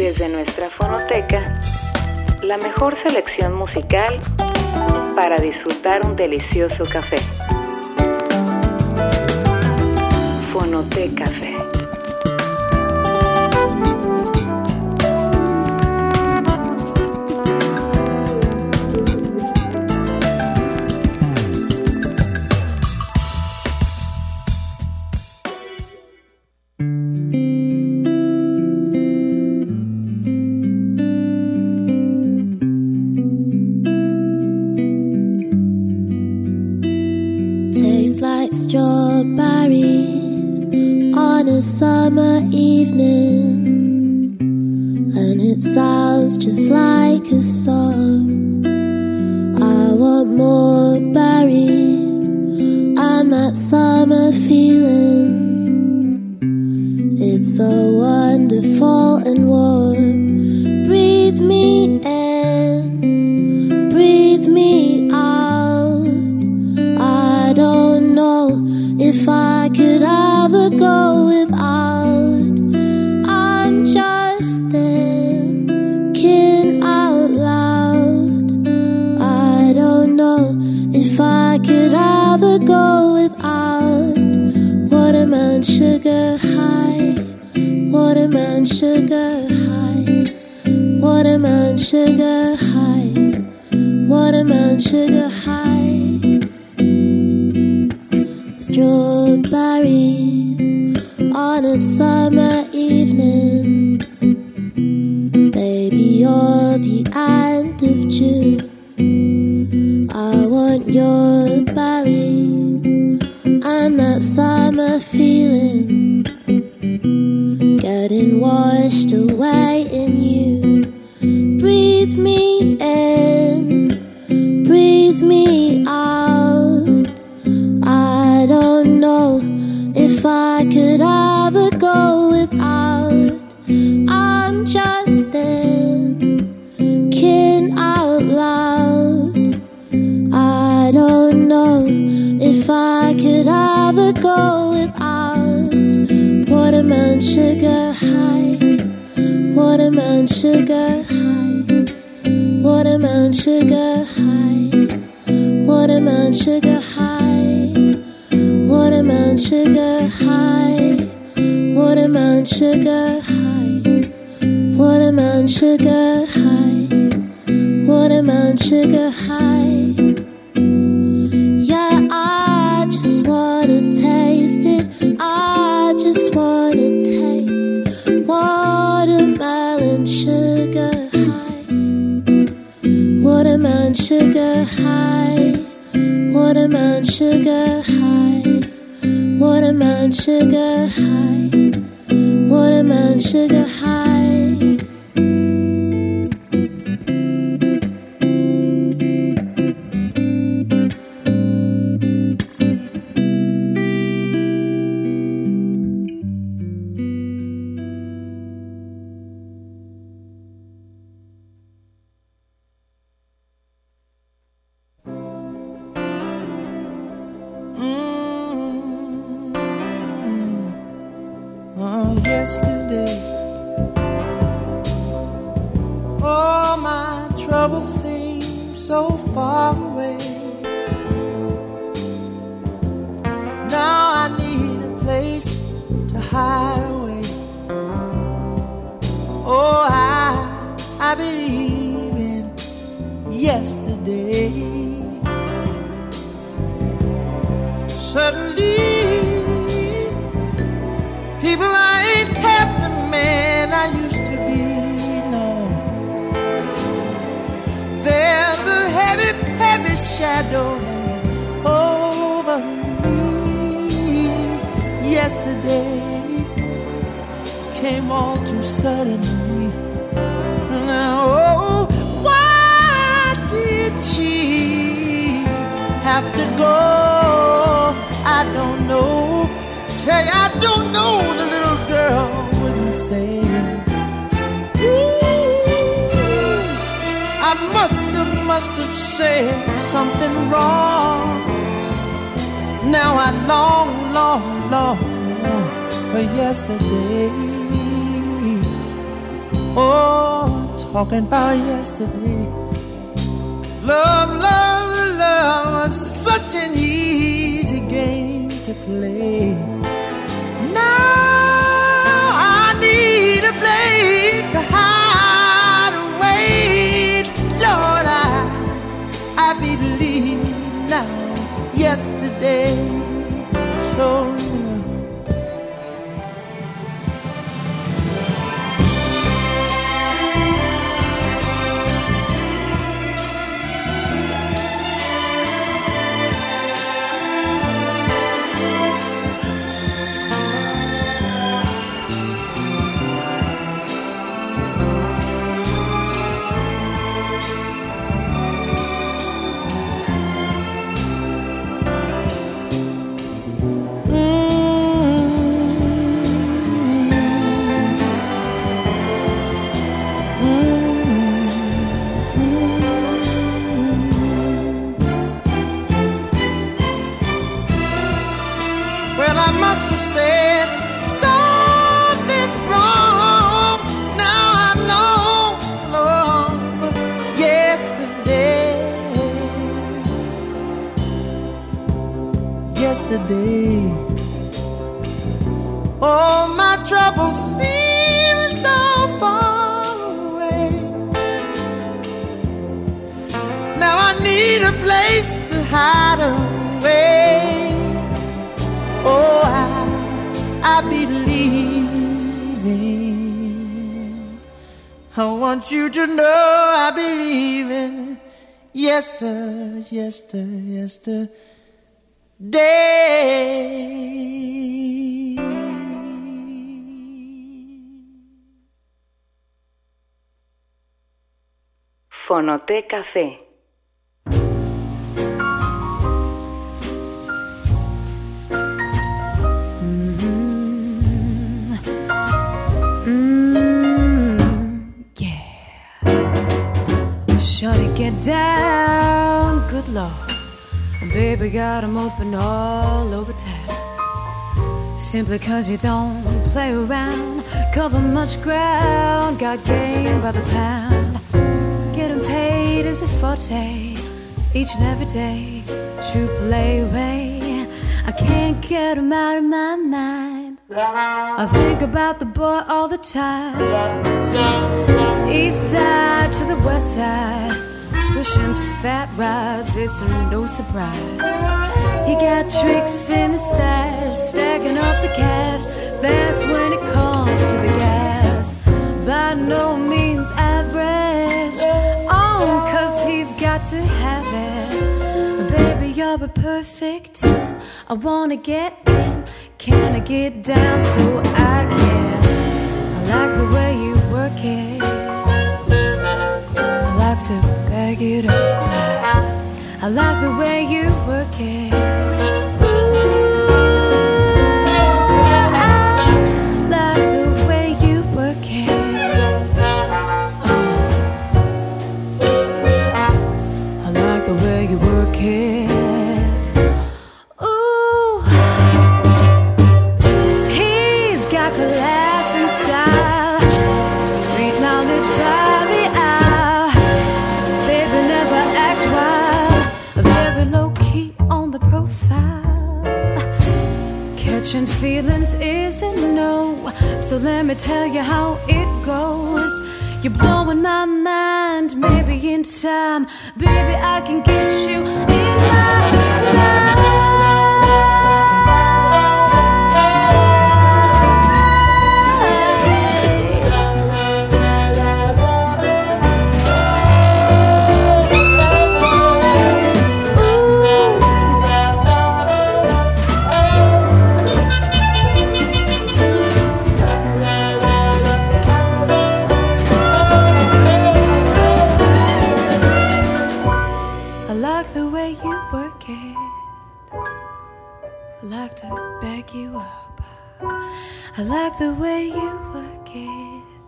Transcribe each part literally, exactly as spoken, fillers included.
Desde nuestra fonoteca, la mejor selección musical para disfrutar un delicioso café. Fonoteca Café. Strawberries on a summer evening, and it sounds just like a song. I want more berries and that summer feeling. It's so wonderful and warm. Breathe me in, breathe me out. I don't know if I could ever go without. I'm just thinking out loud. I don't know if I could ever go without. Watermelon sugar high, watermelon sugar high, watermelon sugar high, watermelon sugar high. Strawberries on a summer evening. Baby, you're the end of June. I want your belly and that summer feeling, getting washed away in you. Breathe me in, breathe me out. I don't know if I could ever go without. I'm just thinking out loud. I don't know if I could ever go without. Watermelon sugar high, watermelon sugar high, watermelon sugar high, watermelon sugar high, watermelon sugar high, watermelon sugar high, watermelon sugar high, watermelon sugar high. Yeah, I just wanna taste it. I just wanna taste watermelon sugar high, watermelon sugar high, watermelon sugar high, watermelon sugar high, watermelon sugar high. Yesterday, all my troubles seem so far away. Now I need a place to hide away. Oh, I, I believe in yesterday. Suddenly, people, I ain't half the man I used to be, no. There's a heavy, heavy shadow hanging over me. Yesterday came all too suddenly. Now, oh, why did she have to go? I don't know. Tell you, I don't know, the little girl wouldn't say. Ooh, I must have, must have said something wrong. Now I long, long, long, long for yesterday. Oh, talking about yesterday. Love, love, love was such an easy game to play. Now I need a place to hide away. Lord, I, I believe now yesterday. So yesterday, oh, my troubles seem so far away. Now I need a place to hide away. Oh, I, I believe in. I want you to know I believe in yester, yester, yester. Day. Fonoté Café. Mm-hmm. Mm-hmm. Yeah. Shorty, get down, good Lord. Baby got them open all over town. Simply cause you don't play around, cover much ground, got game by the pound. Getting paid is a forte, each and every day. True play way, I can't get him out of my mind. I think about the boy all the time. East side to the west side, pushing fat rides, it's no surprise. He got tricks in the stash, stacking up the cash, fast when it comes to the gas. By no means average, oh, cause he's got to have it. Baby, you're a perfect ten, I wanna get in, can I get down so I can? I like the way you work it, I like to bag it up. I like the way you work it. Ooh, I like the way you work it. Oh. I like the way you work it. Ooh, he's got class and style, street knowledge by the hour. Baby never act wild, very low key on the profile. Catching feelings is a no, so let me tell you how it goes. You're blowing my mind, maybe in time, baby I can get you in my life. Like to bag you up, I like the way you work it.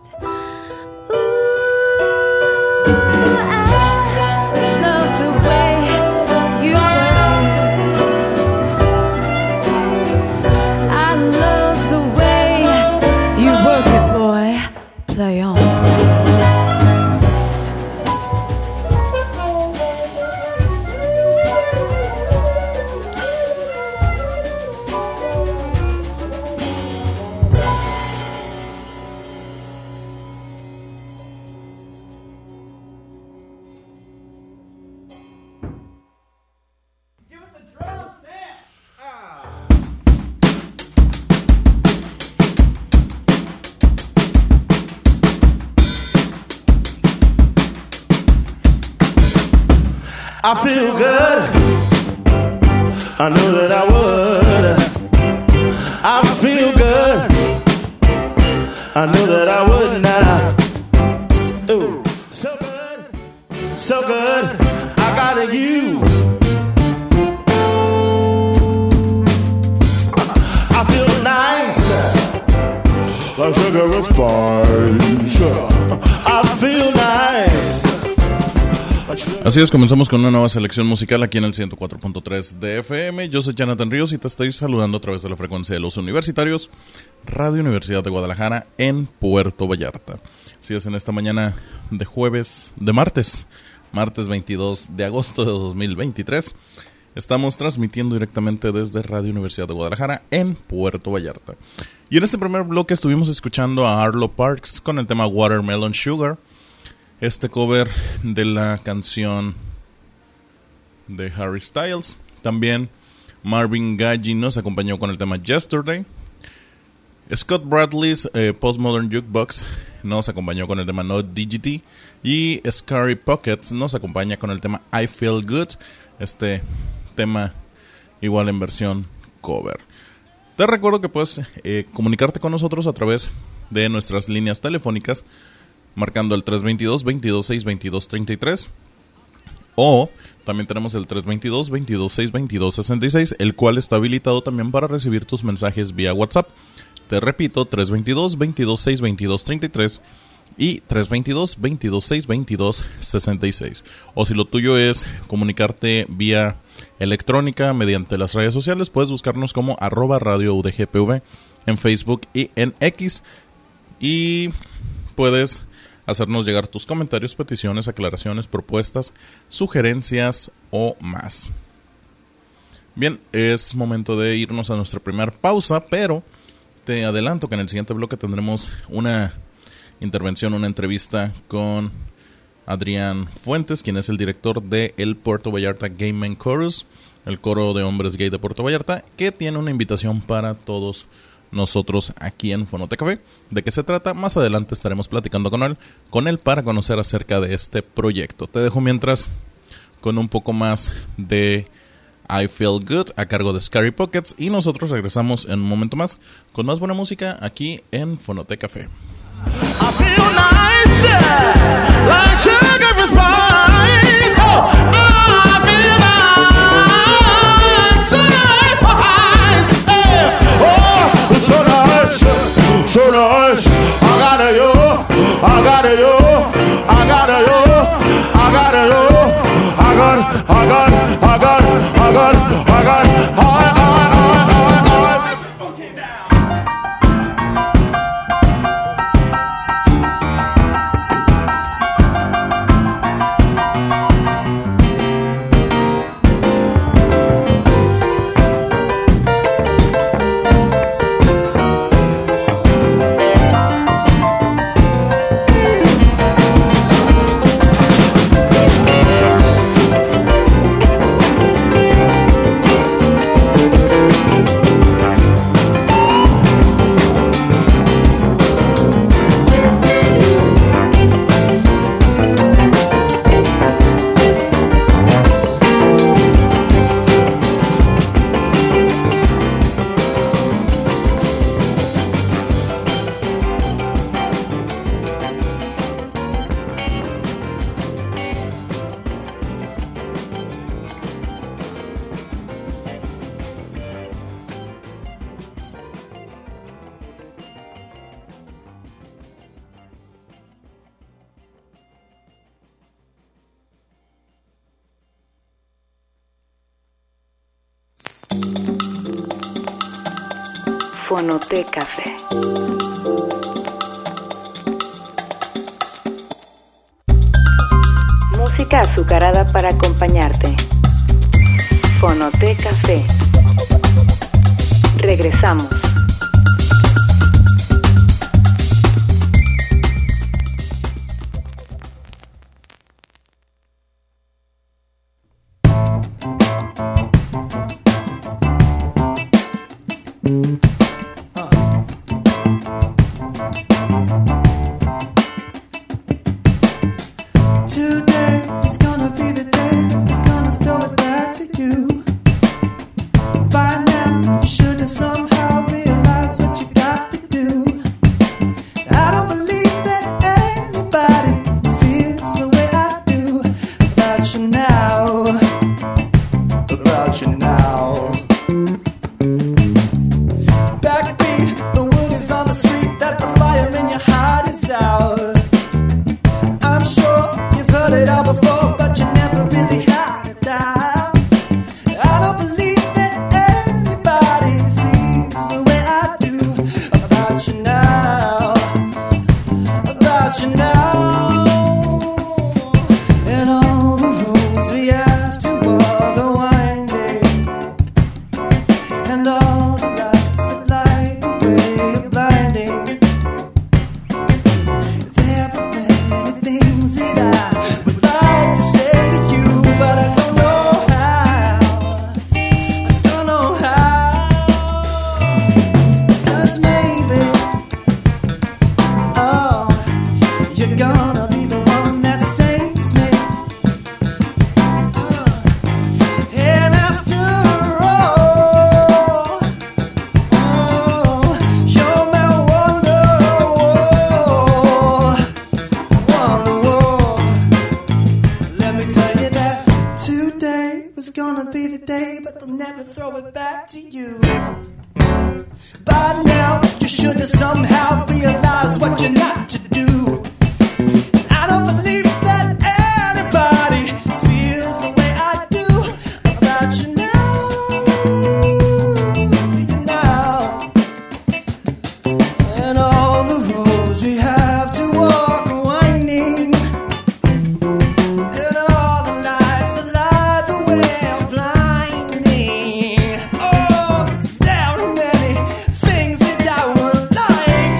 Ooh, I love the way you work it. I love the way you work it, boy. Play on. I feel good. I knew that I would. I feel good. I knew that I would now. Ooh, so good, so good. I got you. I feel nice, like sugar and spice. I feel nice. Así es, comenzamos con una nueva selección musical aquí en el ciento cuatro punto tres de F M. Yo soy Jonathan Ríos y te estoy saludando a través de la frecuencia de los universitarios, Radio Universidad de Guadalajara en Puerto Vallarta. Así es, en esta mañana de jueves, de martes, martes veintidós de agosto de dos mil veintitrés, estamos transmitiendo directamente desde Radio Universidad de Guadalajara en Puerto Vallarta. Y en este primer bloque estuvimos escuchando a Arlo Parks con el tema Watermelon Sugar, este cover de la canción de Harry Styles. También Marvin Gaye nos acompañó con el tema Yesterday. Scott Bradley's eh, Postmodern Jukebox nos acompañó con el tema No Diggity. Y Scary Pockets nos acompaña con el tema I Feel Good, este tema igual en versión cover. Te recuerdo que puedes eh, comunicarte con nosotros a través de nuestras líneas telefónicas, marcando el tres veintidós, veintidós seis, veintidós treinta y tres. O también tenemos el tres veintidós, veintidós seis, veintidós sesenta y seis, el cual está habilitado también para recibir tus mensajes vía WhatsApp. Te repito, tres veintidós, veintidós seis, veintidós treinta y tres y tres veintidós, veintidós seis, veintidós sesenta y seis. O si lo tuyo es comunicarte vía electrónica mediante las redes sociales, puedes buscarnos como arroba radio U D G P V en Facebook y en X. Y puedes hacernos llegar tus comentarios, peticiones, aclaraciones, propuestas, sugerencias o más. Bien, es momento de irnos a nuestra primera pausa, pero te adelanto que en el siguiente bloque tendremos una intervención, una entrevista con Adrián Fuentes, quien es el director de el Puerto Vallarta Gay Men Chorus, el coro de hombres gay de Puerto Vallarta, que tiene una invitación para todos nosotros aquí en Fonoteca Café. ¿De qué se trata? Más adelante estaremos platicando con él, con él para conocer acerca de este proyecto. Te dejo mientras con un poco más de I Feel Good a cargo de Scary Pockets y nosotros regresamos en un momento más con más buena música aquí en Fonoteca Café. I feel nice, like sugar and spice. Oh, I feel nice, sugar and spice. Hey. Oh, it's so nice, so nice. I got it, yo, I got it, yo, I got it, yo, I got it, yo, I got it, I got it, I got it, I got it, I got it, I, I, I, I. Fonoteca Café. Música azucarada para acompañarte. Fonoteca Café. Regresamos. Today is gonna be the day. We're gonna they'll never throw it back to you. By now, you should have somehow realized what you're not to do. I don't believe that anybody feels the way I do about you now, you know. And all the roads we have to walk are winding, and all the lights that light the way are blinding. Oh, 'cause there are many things that I would like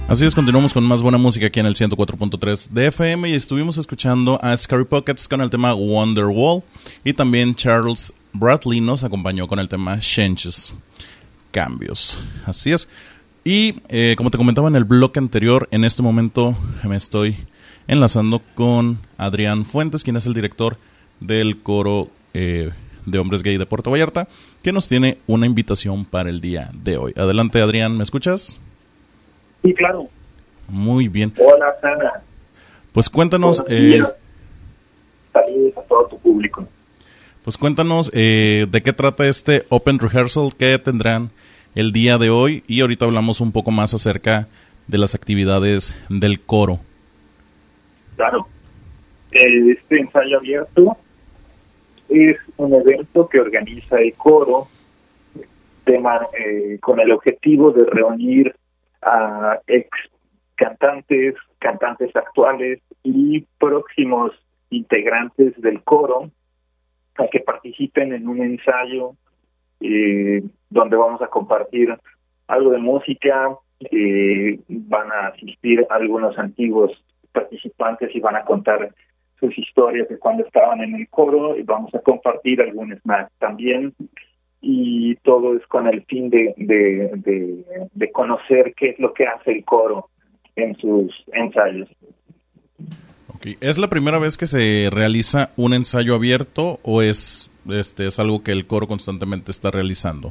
Así es, continuamos con más buena música aquí en el ciento cuatro punto tres de F M y estuvimos escuchando a Scary Pockets con el tema Wonderwall y también Charles Bradley nos acompañó con el tema Changes, cambios. Así es. Y eh, como te comentaba en el bloque anterior, en este momento me estoy enlazando con Adrián Fuentes, quien es el director del coro eh, de hombres gay de Puerto Vallarta, que nos tiene una invitación para el día de hoy. Adelante, Adrián, ¿me escuchas? Sí, claro. Muy bien. Hola, Sana. Pues cuéntanos... Eh, Saludos a todo tu público. Pues cuéntanos eh, de qué trata este Open Rehearsal que tendrán el día de hoy y ahorita hablamos un poco más acerca de las actividades del coro. Claro. Este ensayo abierto es un evento que organiza el coro de man- eh, con el objetivo de reunir a ex cantantes, cantantes actuales y próximos integrantes del coro a que participen en un ensayo eh, donde vamos a compartir algo de música, eh, van a asistir algunos antiguos participantes y van a contar sus historias de cuando estaban en el coro y vamos a compartir algún snack también. Y todo es con el fin de, de, de, de conocer qué es lo que hace el coro en sus ensayos. Okay. ¿Es la primera vez que se realiza un ensayo abierto o es este es algo que el coro constantemente está realizando?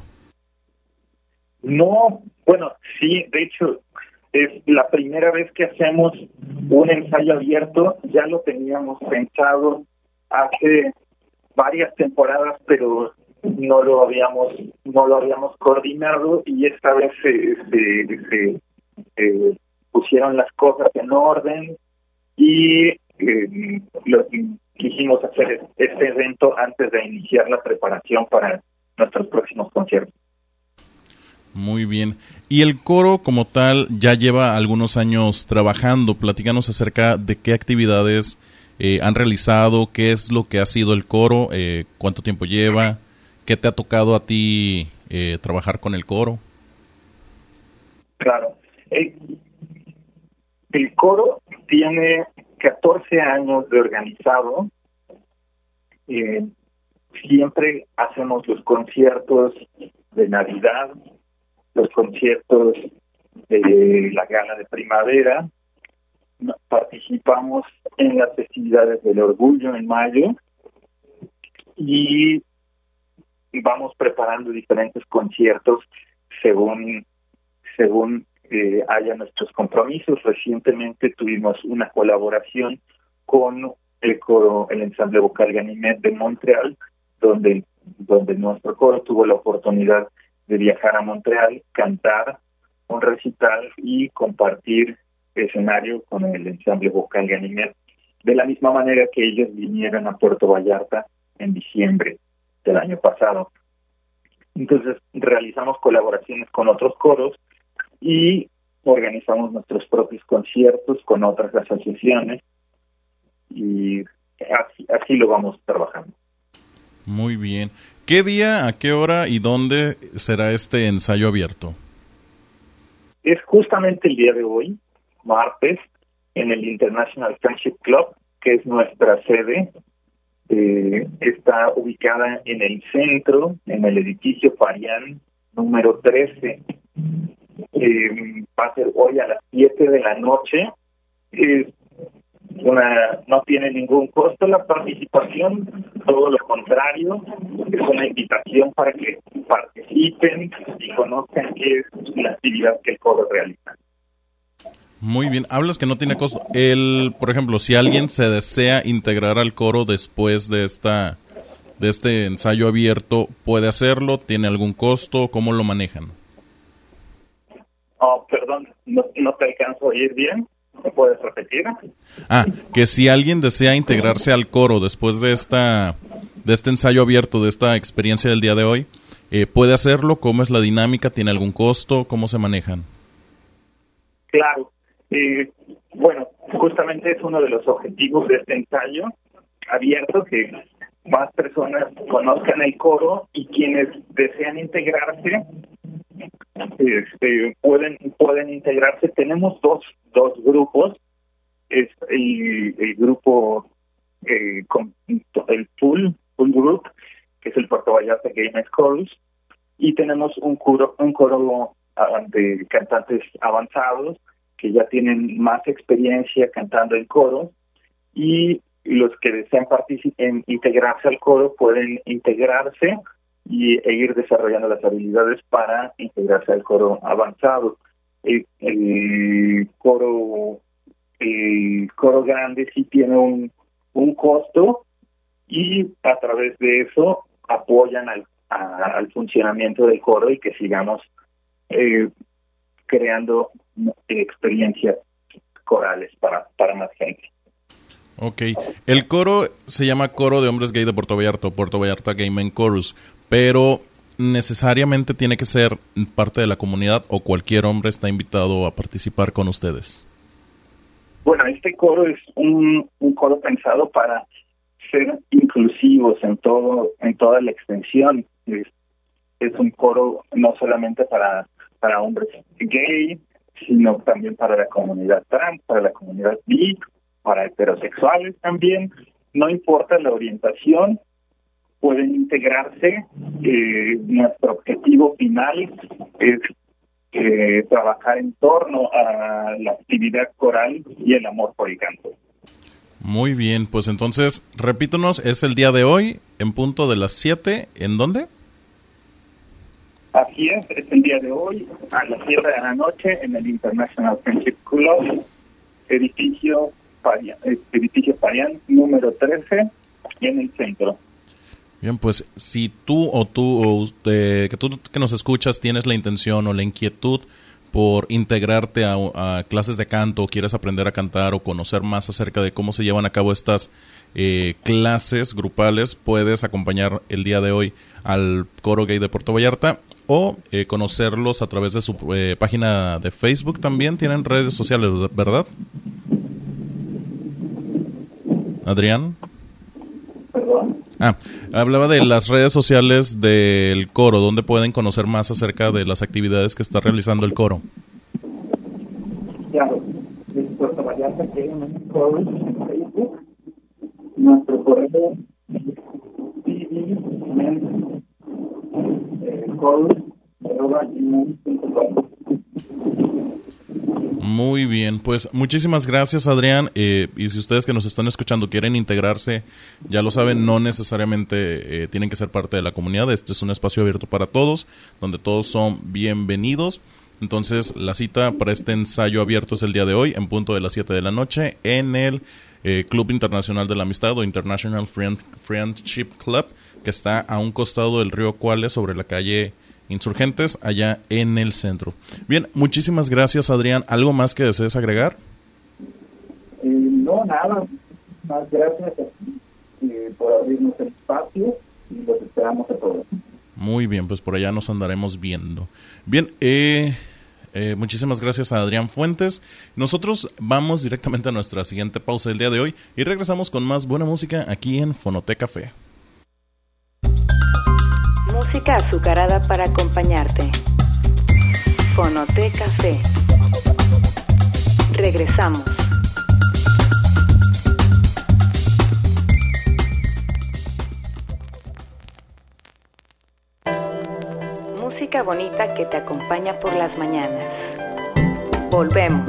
No, bueno, sí, de hecho, es la primera vez que hacemos un ensayo abierto. Ya lo teníamos pensado hace varias temporadas, pero no lo habíamos no lo habíamos coordinado y esta vez se, se, se eh, pusieron las cosas en orden y eh, lo, quisimos hacer este evento antes de iniciar la preparación para nuestros próximos conciertos. Muy bien. Y el coro como tal ya lleva algunos años trabajando. Platícanos acerca de qué actividades eh, han realizado, qué es lo que ha sido el coro, eh, cuánto tiempo lleva. ¿Qué te ha tocado a ti eh, trabajar con el coro? Claro. El, el coro tiene catorce años de organizado. Eh, siempre hacemos los conciertos de Navidad, los conciertos de la gala de primavera. Participamos en las festividades del orgullo en mayo y vamos preparando diferentes conciertos según según eh, haya nuestros compromisos. Recientemente tuvimos una colaboración con el coro, el ensamble vocal Ganimet de Montreal, donde donde nuestro coro tuvo la oportunidad de viajar a Montreal, cantar un recital y compartir escenario con el ensamble vocal Ganimet, de la misma manera que ellos vinieron a Puerto Vallarta en diciembre del año pasado. Entonces realizamos colaboraciones con otros coros y organizamos nuestros propios conciertos con otras asociaciones y así, así lo vamos trabajando. Muy bien. ¿Qué día, a qué hora y dónde será este ensayo abierto? Es justamente el día de hoy, martes, en el International Friendship Club, que es nuestra sede. Eh, está ubicada en el centro, en el edificio Parián, número trece. Eh, va a ser hoy a las siete de la noche. Eh, una no tiene ningún costo la participación, todo lo contrario, es una invitación para que participen y conozcan qué es la actividad que el coro realiza. Muy bien, hablas que no tiene costo. El, por ejemplo, si alguien se desea integrar al coro después de esta de este ensayo abierto, ¿puede hacerlo? ¿Tiene algún costo? ¿Cómo lo manejan? Oh, perdón, no, no te alcanzo a oír bien. ¿Me puedes repetir? Ah, que si alguien desea integrarse al coro después de esta de este ensayo abierto, de esta experiencia del día de hoy, eh, ¿puede hacerlo? ¿Cómo es la dinámica? ¿Tiene algún costo? ¿Cómo se manejan? Claro. Eh, bueno, justamente es uno de los objetivos de este ensayo abierto, que más personas conozcan el coro y quienes desean integrarse este, pueden pueden integrarse. Tenemos dos dos grupos. Es el, el grupo eh, con el full full group, que es el Puerto Vallarta Gamers Chorus, y tenemos un coro un coro de cantantes avanzados que ya tienen más experiencia cantando en coro, y los que desean participar, integrarse al coro, pueden integrarse y e ir desarrollando las habilidades para integrarse al coro avanzado. El, el coro el coro grande sí tiene un un costo, y a través de eso apoyan al a, al funcionamiento del coro y que sigamos eh, creando experiencias corales para para más gente. Ok, el coro se llama Coro de Hombres Gay de Puerto Vallarta, Puerto Vallarta Gaming Chorus, pero necesariamente tiene que ser parte de la comunidad, o cualquier hombre está invitado a participar con ustedes. Bueno, este coro es un, un coro pensado para ser inclusivos en todo en toda la extensión. Es, es un coro no solamente para para hombres gay, sino también para la comunidad trans, para la comunidad bi, para heterosexuales también. No importa la orientación, pueden integrarse. Eh, nuestro objetivo final es eh, trabajar en torno a la actividad coral y el amor por el canto. Muy bien, pues entonces, repítanos, es el día de hoy, en punto de las siete, ¿en dónde? Así es, es el día de hoy, a las siete de la noche, en el International Friendship Club, edificio Parian, edificio Parian, número trece, en el centro. Bien, pues si tú o tú, o usted, que tú que nos escuchas, tienes la intención o la inquietud por integrarte a, a clases de canto, o quieres aprender a cantar o conocer más acerca de cómo se llevan a cabo estas eh, clases grupales, puedes acompañar el día de hoy al Coro Gay de Puerto Vallarta, o eh, conocerlos a través de su eh, página de Facebook. También tienen redes sociales, ¿verdad? Adrián. ¿Perdón? Ah, hablaba de las redes sociales del coro, donde pueden conocer más acerca de las actividades que está realizando el coro. Claro, de Puerto Vallarta Gamers Chorus en Facebook, nuestro correo Muy bien, pues muchísimas gracias, Adrián. Eh, y si ustedes que nos están escuchando quieren integrarse, ya lo saben, no necesariamente eh, tienen que ser parte de la comunidad. Este es un espacio abierto para todos, donde todos son bienvenidos. Entonces, la cita para este ensayo abierto es el día de hoy, en punto de las siete de la noche, en el eh, Club Internacional de la Amistad, o International Friend, Friendship Club, que está a un costado del río Cuales, sobre la calle Insurgentes, allá en el centro. Bien, muchísimas gracias, Adrián. ¿Algo más que desees agregar? Eh, no, nada. Más gracias a ti eh, por abrirnos el espacio, y los esperamos a todos. Muy bien, pues por allá nos andaremos viendo. Bien, eh, eh, muchísimas gracias a Adrián Fuentes. Nosotros vamos directamente a nuestra siguiente pausa del día de hoy y regresamos con más buena música aquí en Fonoteca Café. Música azucarada para acompañarte. Fonoteca Café. Regresamos. Música bonita que te acompaña por las mañanas. Volvemos.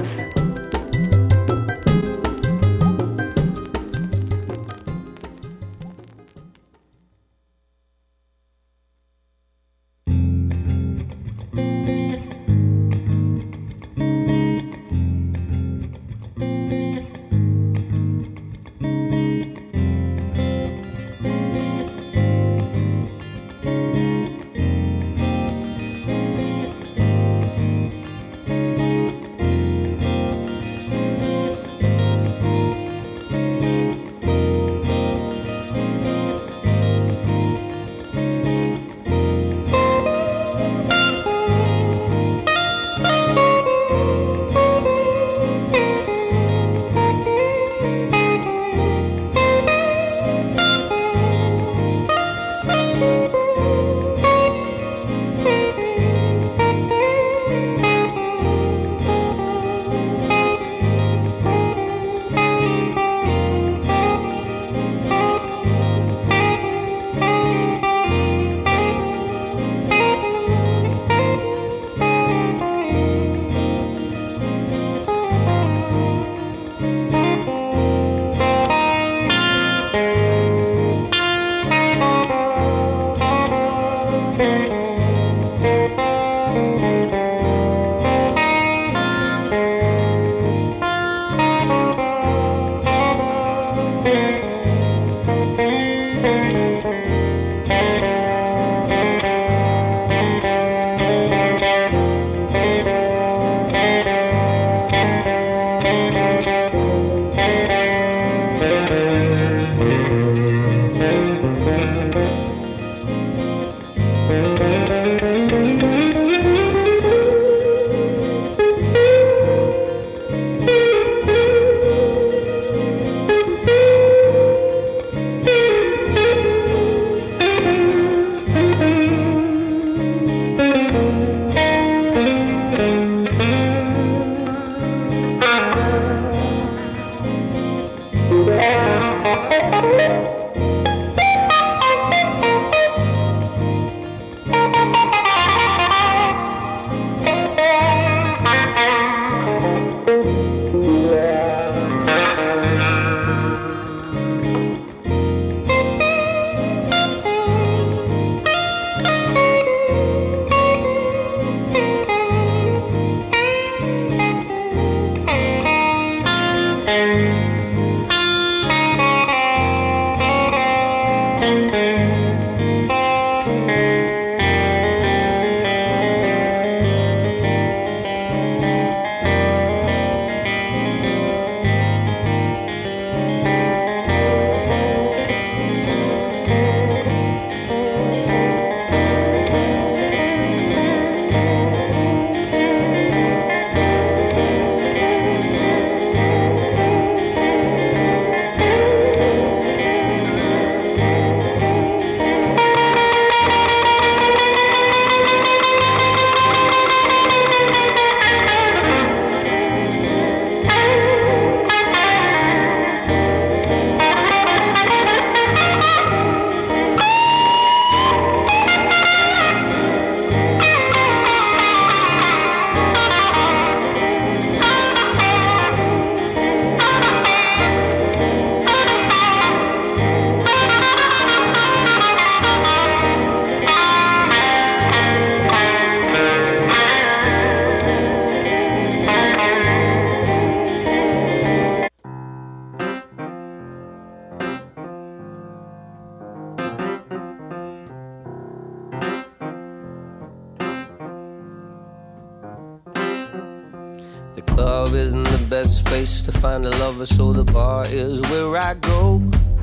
The club isn't the best place to find a lover, so the bar is where I go.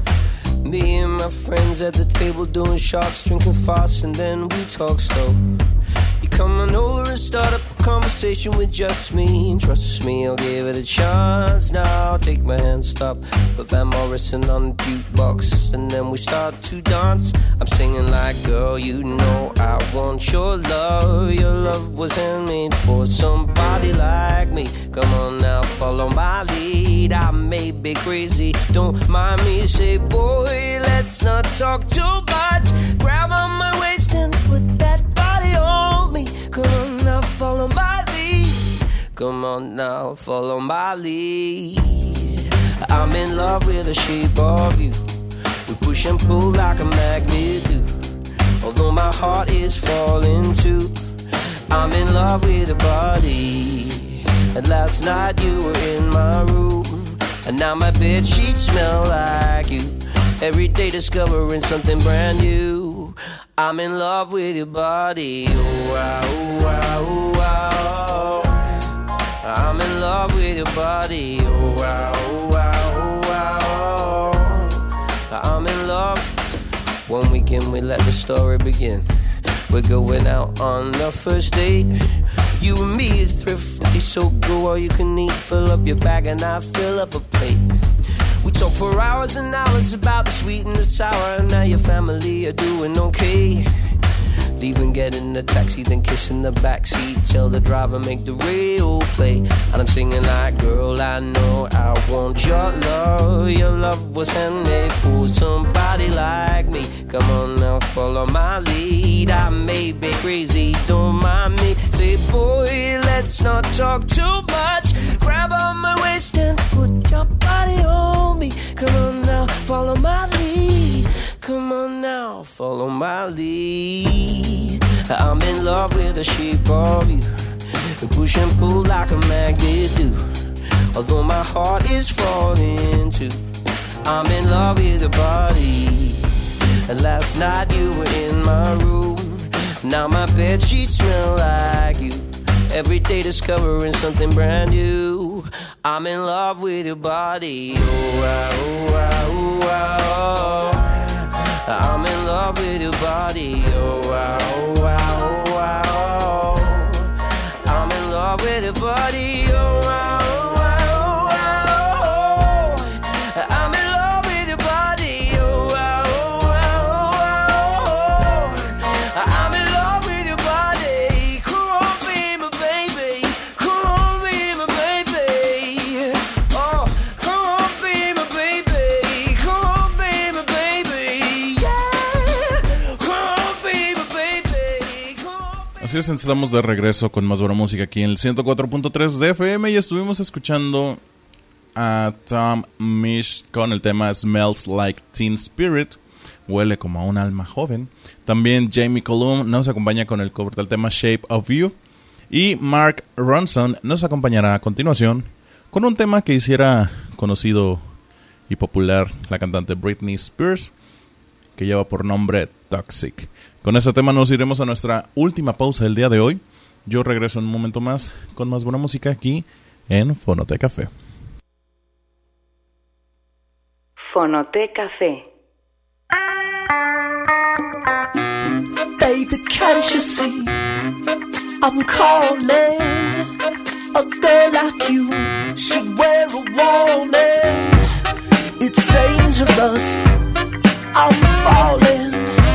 Me and my friends at the table doing shots, drinking fast, and then we talk slow. You come on over and start up a conversation with just me. And trust me, I'll give it a chance. Now take my hand, stop, put Van Morrison on the jukebox, and then we start to dance. I'm singing like, girl, you know I want your love. Your love was handmade for somebody like me. Come on now, follow my lead. I may be crazy, don't mind me. Say, boy, let's not talk too much. Grab on my waist and put that body on me. Come on now, follow my lead. Come on now, follow my lead. I'm in love with the shape of you. We push and pull like a magnet do. Although my heart is falling too, I'm in love with your body. And last night you were in my room, and now my bed sheets smell like you. Every day discovering something brand new. I'm in love with your body. Oh, wow, oh, wow, oh, wow. I'm in love with your body. Oh, wow, oh, wow, oh, wow. I'm in love. One weekend we let the story begin. We're going out on the first date. You and me are thrifty, so go all you can eat. Fill up your bag and I fill up a plate. We talk for hours and hours about the sweet and the sour, and now your family are doing okay. Leaving, get in the taxi, then kissing the backseat. Tell the driver, make the radio play. And I'm singing like, girl, I know I want your love. Your love was handmade for somebody like me. Come on now, follow my lead. I may be crazy, don't mind me. Say, boy, let's not talk too much. Grab on my waist and put your body on me. Come on now, follow my lead. Come on now, follow my lead. I'm in love with the shape of you. We push and pull like a magnet do. Although my heart is falling too, I'm in love with your body. And last night you were in my room, now my bed sheets smell like you. Every day discovering something brand new. I'm in love with your body. Oh, wow, oh, wow, oh, wow. I'm in love with your body. Oh, wow, oh, wow, oh, wow. I'm in love with your body. Oh, wow, oh, wow, oh, wow. I'm in love with your body. Oh, wow, oh, wow, oh, wow. I'm in love with your body. Come on, be my baby. Come on, be my baby. Oh, come on, be my baby. Come on, be my baby. Yeah. Come on, be my baby. Come on. Así es, estamos de regreso con más buena música aquí en el ciento cuatro punto tres de F M y estuvimos escuchando a Tom Misch con el tema Smells Like Teen Spirit, huele como a un alma joven. También Jamie Cullum nos acompaña con el cover del tema Shape of You, y Mark Ronson nos acompañará a continuación con un tema que hiciera conocido y popular la cantante Britney Spears, que lleva por nombre Toxic. Con este tema nos iremos a nuestra última pausa del día de hoy. Yo regreso en un momento más con más buena música aquí en Fonoteca Café. Fonoteca Café. Baby, can't you see I'm calling? A girl like you should wear a warning. It's dangerous, I'm falling.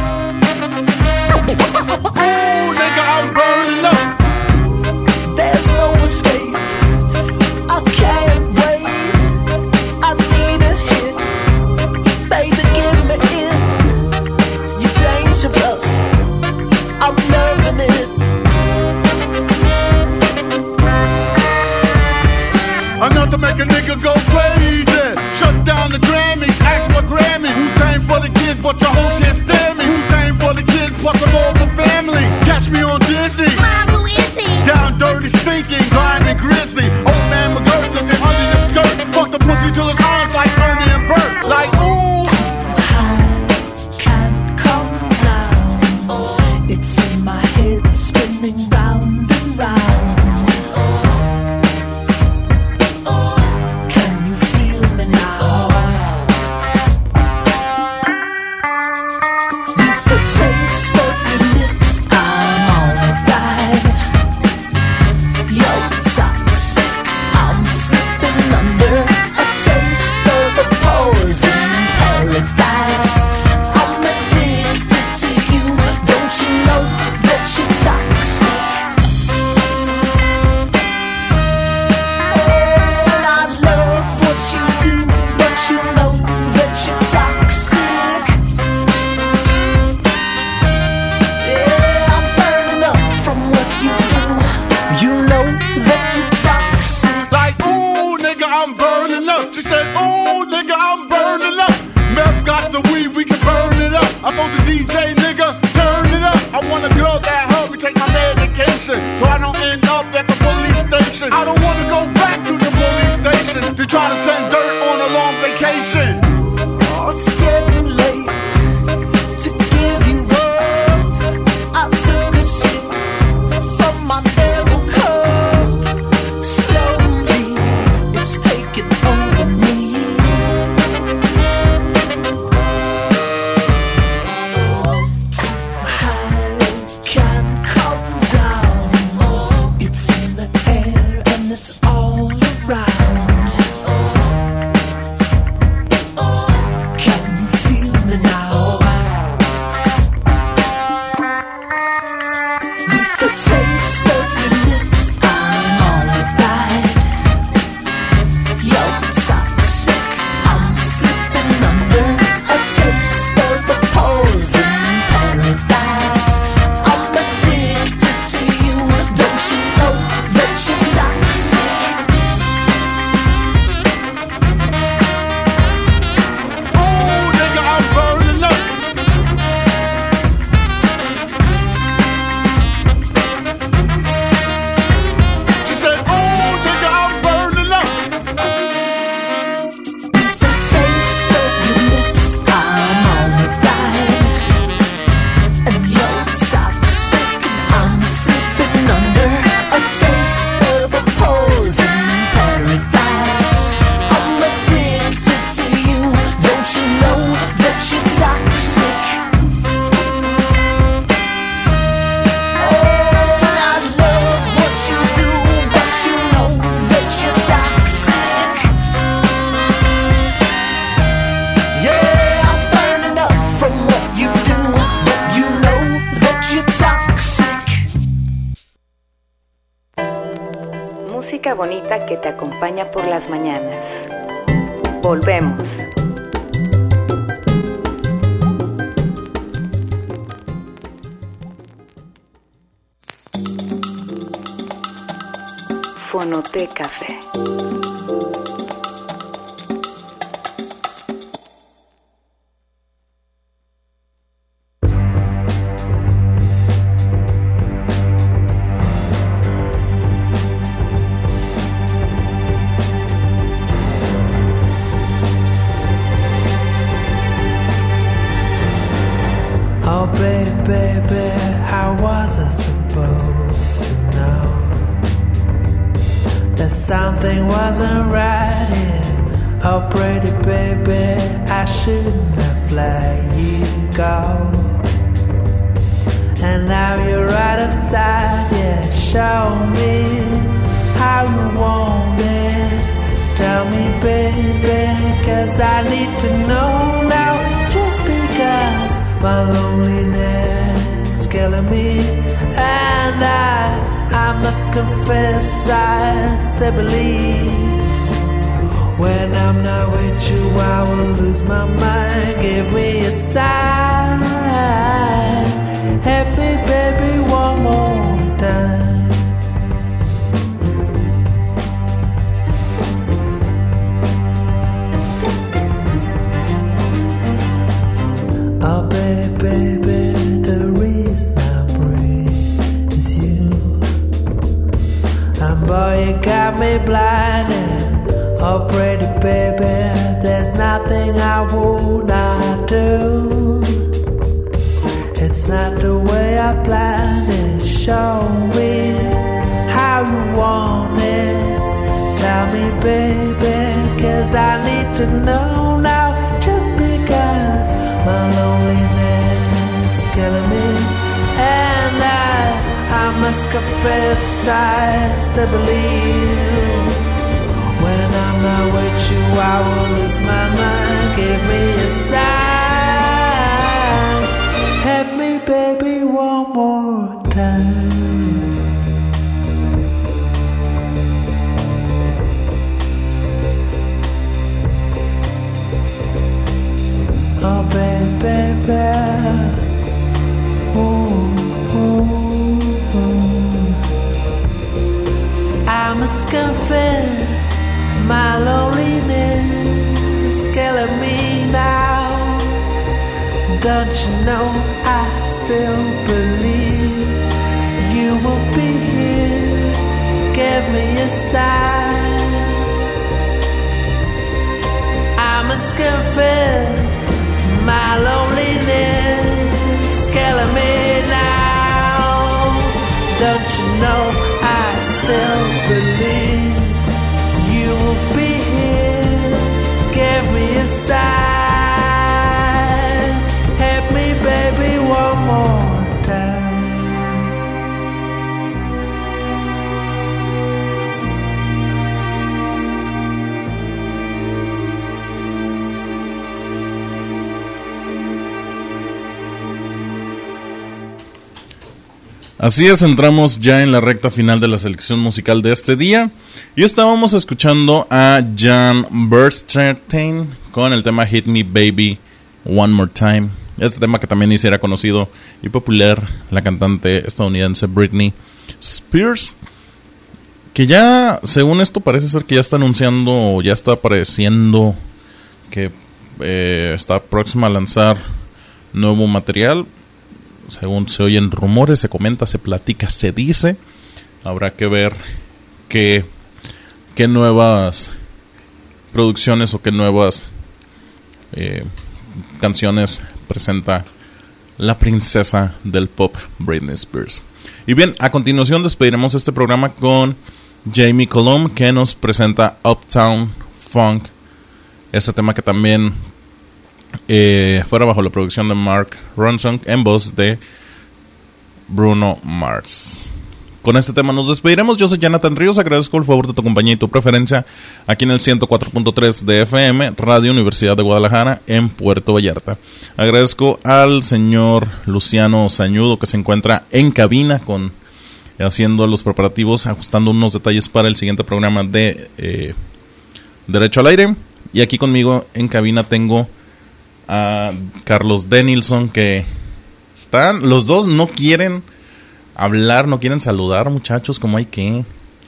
Oh, nigga, I'm burning up. There's no escape, I can't wait. I need a hit, baby, give me in. You're dangerous, I'm loving it. Enough to make a nigga go crazy. Shut down the Grammys, ask my Grammy. Wu-Tang for the kids, but your host can't stand me. Wu-Tang for the kids, plus I'm all for family. Catch me on Disney. Mom, who is he? Down dirty, stinking, grime and grizzly. Old man McGirt looking under your skirt. Fuck the pussy till his arms like Ernie and Bert. Like, ooh. Can't come down. It's in my head, spinning round and round. I don't end up at the police station. I don't wanna go back to the police station to try to send dirt on a long vacation. Oh, it's getting late to give you up. I took a sip from my devil cup. Slowly, it's taking over me. Too high, can't come down. It's in the air and it's all around. Can you feel me now? With the taste of your lips, I'm on a ride. You're toxic, I'm slipping under a taste of a poison paradise. I'm addicted to you, don't you know that you're toxic? Oh, nigga, I'm burning up. She said, oh, nigga, I'm burning up. With the taste of your lips, I'm on a ride. And you're toxic, and I'm slipping under a taste of a poison paradise. I'm addicted to you, don't you know that you're toxic? Oh, and I love what you do, but you know that you're toxic. Yeah, I'm burning up from what you do, but you know that you're toxic. Música bonita que te acompaña por las mañanas. Volvemos. Fonoteca Café. Oh baby, baby, how was I supposed to know that something wasn't right here? Oh pretty baby, I shouldn't have let you go. And now you're right of sight, yeah. Show me how you want it. Tell me baby, cause I need to know now. Just because my loneliness killing me, and I, I must confess I still believe. When I'm not with you, I will lose my mind. Give me a sign, help me, baby, one more time. Oh baby, baby, the reason I breathe is you. And boy, you got me blinded. Oh pretty baby, there's nothing I would not do. It's not the way I planned it. Show me how you want it. Tell me baby, cause I need to know now. Just because my loneliness is killing me, and I, I must confess I still believe. When I'm not with you, I will lose my mind. Give me a sign, help me baby one more time. Oh baby, baby, ooh, ooh, ooh. I must confess, my loneliness is killing me now. Don't you know I still believe you will be here me a sign. I must confess my loneliness killing me now. Don't you know I still believe you will be here? Give me a sign. Help me, baby, one more time. Así es, entramos ya en la recta final de la selección musical de este día y estábamos escuchando a Jan Bernstein con el tema Hit Me Baby One More Time. Este tema que también hiciera conocido y popular la cantante estadounidense Britney Spears, que ya, según esto, parece ser que ya está anunciando o ya está apareciendo que eh, está próxima a lanzar nuevo material. Según se oyen rumores, se comenta, se platica, se dice. Habrá que ver qué, qué nuevas producciones o qué nuevas eh, canciones presenta la princesa del pop, Britney Spears. Y bien, a continuación despediremos este programa con Jamie Cullum, que nos presenta Uptown Funk. Este tema que también Eh, fuera bajo la producción de Mark Ronson en voz de Bruno Mars. Con este tema nos despediremos. Yo soy Jonathan Ríos, agradezco el favor de tu compañía y tu preferencia aquí en el ciento cuatro punto tres de F M, Radio Universidad de Guadalajara en Puerto Vallarta. Agradezco al señor Luciano Sañudo, que se encuentra en cabina con haciendo los preparativos, ajustando unos detalles para el siguiente programa de eh, Derecho al Aire. Y aquí conmigo en cabina tengo a Carlos Denilson, que están, los dos no quieren hablar, no quieren saludar, muchachos, como hay que.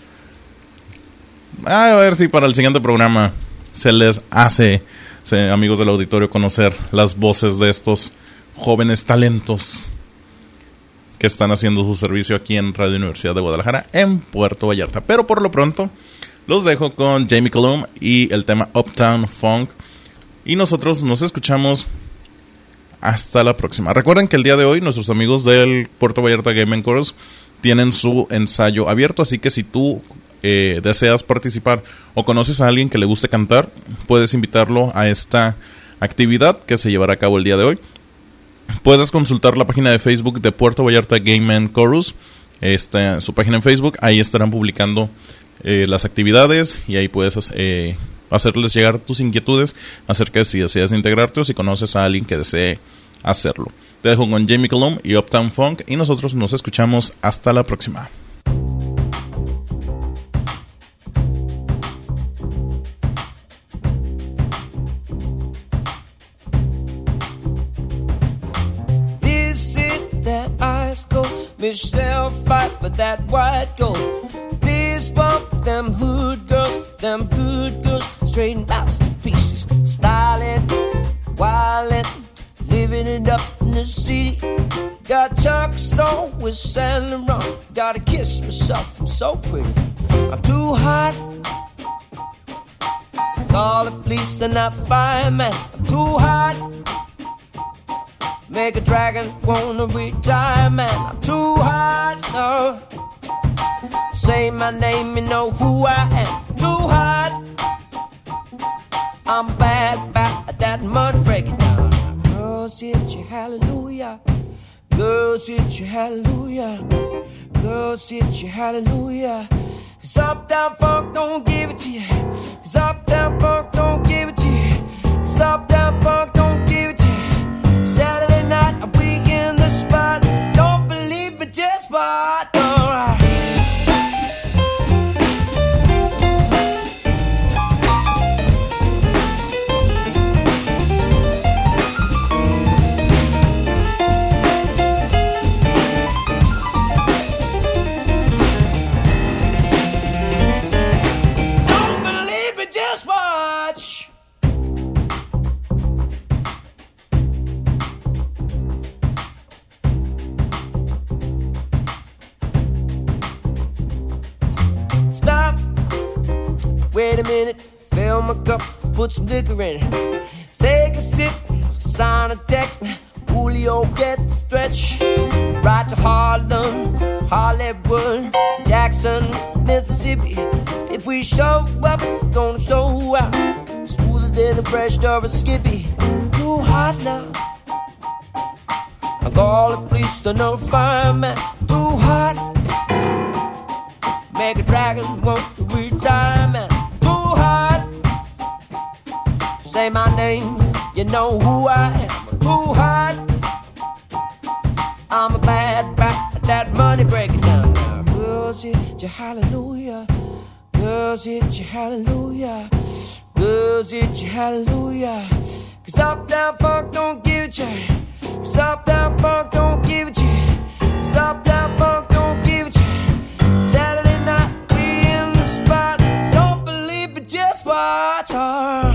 A ver si para el siguiente programa se les hace, se, amigos del auditorio, conocer las voces de estos jóvenes talentos que están haciendo su servicio aquí en Radio Universidad de Guadalajara en Puerto Vallarta. Pero por lo pronto los dejo con Jamie Cullum y el tema Uptown Funk. Y nosotros nos escuchamos hasta la próxima. Recuerden que el día de hoy nuestros amigos del Puerto Vallarta Game and Chorus tienen su ensayo abierto, así que si tú eh, deseas participar o conoces a alguien que le guste cantar, puedes invitarlo a esta actividad que se llevará a cabo el día de hoy. Puedes consultar la página de Facebook de Puerto Vallarta Game and Chorus, esta, su página en Facebook. Ahí estarán publicando eh, las actividades y ahí puedes eh, hacerles llegar tus inquietudes acerca de si deseas integrarte o si conoces a alguien que desee hacerlo. Te dejo con Jamie Cullum y Uptown Funk y nosotros nos escuchamos hasta la próxima. This is that ice cold, Michelle fight for that white gold. This bump, them hood girls, them good girls, straight masterpieces, styling, wildin', living it up in the city. Got Chuck's on with Saint Laurent. Gotta kiss myself, I'm so pretty. I'm too hot. Call the police and not fireman. I'm too hot. Make a dragon wanna retire, man. I'm too hot. No. Say my name, you know who I am. Too hot. I'm bad, bad at that mud breaking down. Girls hit you, hallelujah. Girls hit you, hallelujah. Girls hit you, hallelujah. It's Uptown Funk, don't give it to you. It's Uptown Funk, don't give it to you. It's Uptown Funk, don't give it to you. Saturday night, we in the spot. Don't believe me, just what? Alright. a minute, fill my cup, put some liquor in it. Take a sip, sign a text, Julio get the stretch. Right to Harlem, Hollywood, Jackson, Mississippi. If we show up, gonna show out. Smoother than the fresh of a Skippy. Too hot now. I call the police to no fireman. Too hot. Make a dragon want to retire, man. Too hot. Say my name, you know who I am. Too hot. I'm a bad rat, that money breaking down now. Girls hit you hallelujah. Girls hit you hallelujah. Girls hit you hallelujah. Cause up down funk don't give it you. Cause up down funk don't give it you. Cause up down funk don't give it you. Saturday night we in the spot. Don't believe it, just watch her.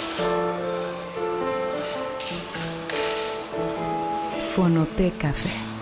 Fonoteca Café.